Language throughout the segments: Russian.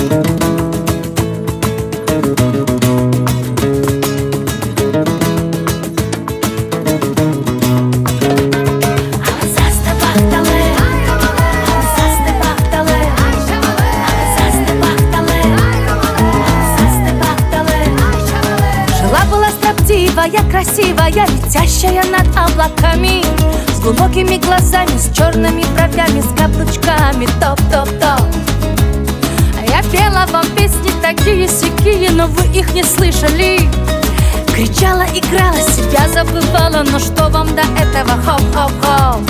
Красивая, красивая, летящая над облаками, с глубокими глазами, с черными бровями, с каблучками, топ-топ-топ. Я пела вам песни такие-сякие, но вы их не слышали. Кричала, играла, себя забывала, но что вам до этого, хоп-хоп-хоп.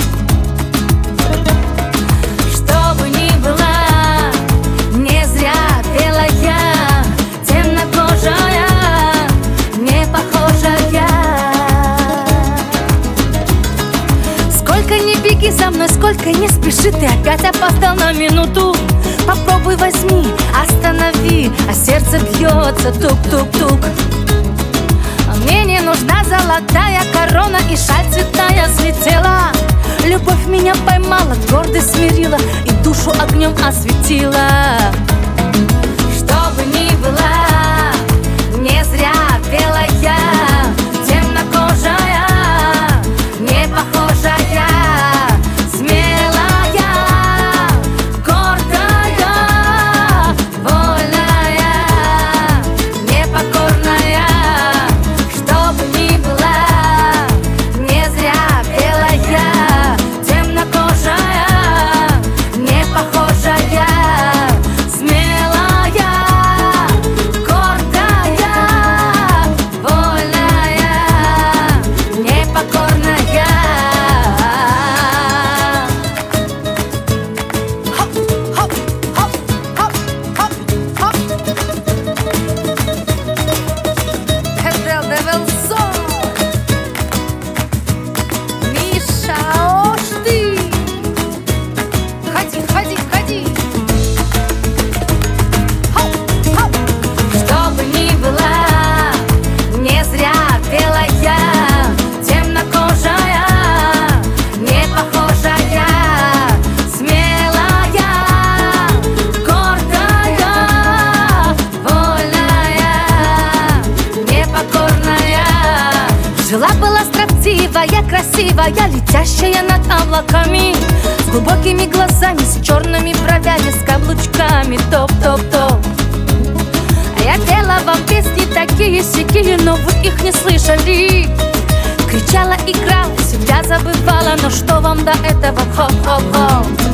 Что бы ни было, не зря пела я, темнокожая, не похожая. Сколько не беги за мной, сколько не спеши, ты опять опоздал на минуту. Попробуй возьми, останови, а сердце бьется тук-тук-тук. Мне не нужна золотая корона, и шаль цветная слетела. Любовь меня поймала, гордость смирила и душу огнем осветила. Что бы ни было, не зря пела я, темнокожая, не похожая, смелая, гордая, вольная, непокорная. Что бы ни было, не зря пела я, темнокожая, не похожая, смелая, гордая, вольная, непокорная. Миша, ош ты! Ходи, ходи, ходи! Что бы ни было, не зря пела я, темнокожая, не похожая, смелая, гордая, вольная, непокорная. Жила-была строптивая, красивая, летящая над облаками, с глубокими глазами, с черными бровями, с каблучками, топ-топ-топ. Я пела вам песни такие-сякие, но вы их не слышали. Кричала, играла, себя забывала, но что вам до этого, хоп-хоп-хоп.